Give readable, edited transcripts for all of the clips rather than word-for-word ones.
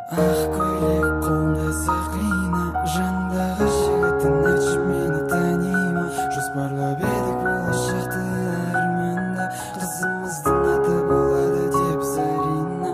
Ақ көйлек қолында сақина, жандағы жігіттің айтшы мені тани ма? Жоспарлап едік болашақты арманда, қызымыздың аты болады деп Зарина.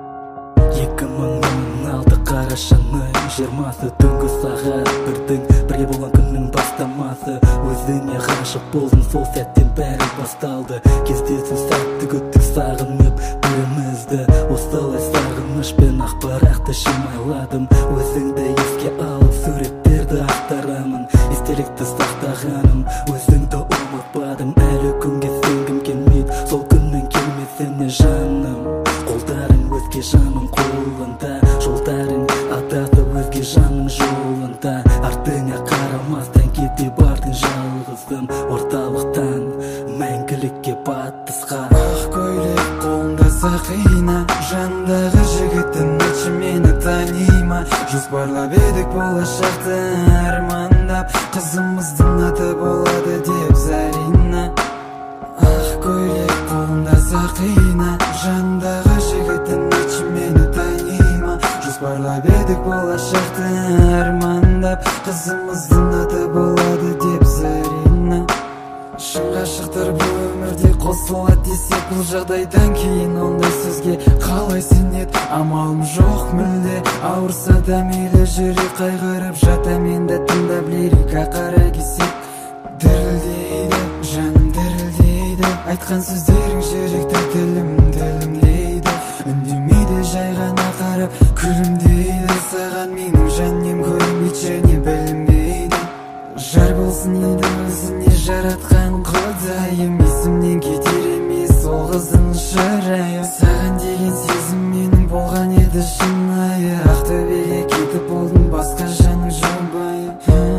2016 қарашаның 20-сы түнгі сағат 1-дің бірге болған күннің бастамасы. Өзіңе ғашық болдым, сол сәттен бәрі басталды. Кездесу сәтті күттік сағынып бірімізді. Осылай сағынышпен ақпарақты шимайладым. Өзіңді еске алып суреттерді ақтарамын. Естелікті сақтағаным, өзіңді ұмытпадым. Әлі күнге сенгім келмейді сол күннің келмесіне жаным. Қолдарың өзге жанның қолында, жолдарың адасып өзге жанның жолында. Артыңа қарамастан кете бардың жалғызым, орталықтан мәңгілікке батысқа. Ақ көйлек қолында сақина, жандағы жігіттің айтшы мені тани ма? Жоспарлап едік болашақты армандап, қызымыздың аты болады деп Зарина. Ақ көйлек қолында сақина, жандағы жігіттің айтшы мені тани ма? Жоспарлап едік болашақты армандап, қызымыздың аты болады деп Зарина. Шын ғашықтар бұл өмірде қосылады десек, бұл жағдайдан кейін ондай сөзге қалай сенеді? Амалым жоқ мүлде, ауырса да мейлі, жүрек қайғырып жата, менді тыңдап лирика қара кесек. Дірілдейді, жаным дірілдейді, айтқан сөздерің жүректі тілімлейді. Үндемейді, жай ғана қарап күлімдейді. Саған менің жаным көрінбейді, және білінбейді. Жар болсын еді өзіне жаратқан Құдайым, есімнен кетер емес ол қыздың шырайы. Саған деген сезім менің болған еді шынайы, Ақтөбеге кетіп болдым басқа жаның жұбайы.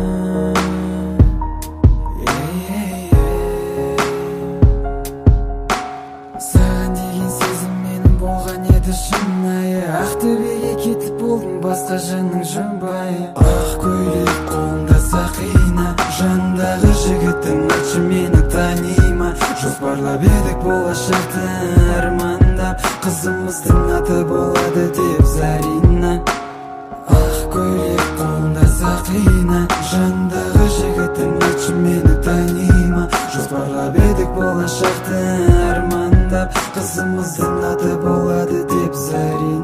Саған деген сезім менің болған еді шынайы, Ақтөбеге кетіп болдым басқа жаның жұбайы. Ақ көйлек қолында сақина, жандағы жігіттің айтшы мені тани ма? Жоспарлап едік болашақты армандап, қызымыздың аты болады деп Зарина. Ақ көйлек қолында сақина, жандағы жігіттің айтшы мені тани ма? Жоспарлап едік болашақты армандап, қызымыздың аты болады деп Зарина.